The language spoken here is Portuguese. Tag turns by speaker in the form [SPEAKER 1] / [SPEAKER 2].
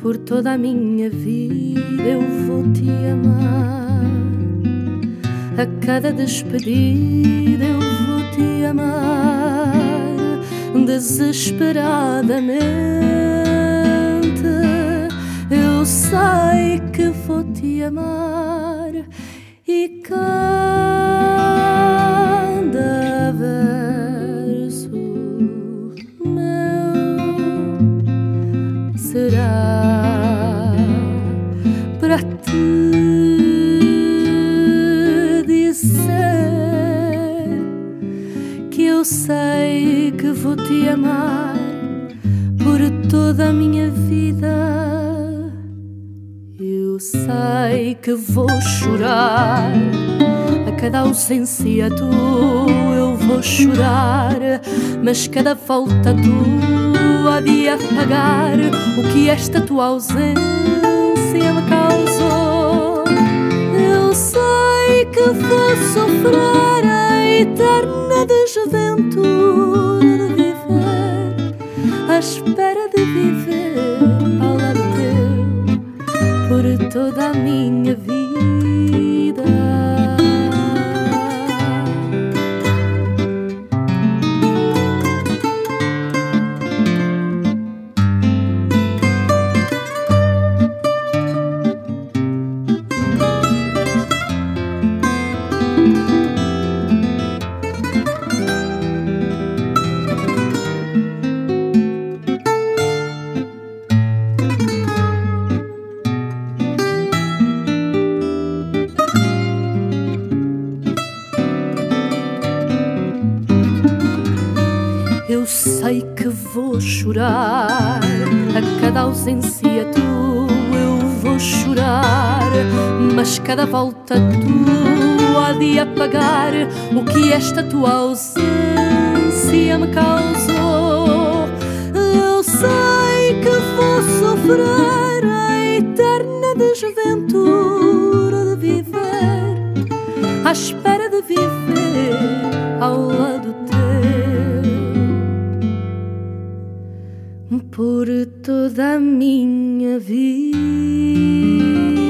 [SPEAKER 1] Por toda a minha vida eu vou te amar. A cada despedida eu vou te amar. Desesperadamente eu sei que vou te amar. E cada verso meu será para te dizer que eu sei que vou te amar por toda a minha vida. Eu sei que vou chorar a cada ausência tua, eu vou chorar, mas cada volta tua há de apagar o que esta tua ausência me causou. Eu sei que vou sofrer a eterna desventura de viver à espera de viver ao lado teu por toda a minha vida. Eu sei que vou chorar a cada ausência tua, eu vou chorar, mas cada volta tua há de apagar o que esta tua ausência me causou. Eu sei que vou sofrer a eterna desventura de viver à espera de viver ao lado teu por toda a minha vida.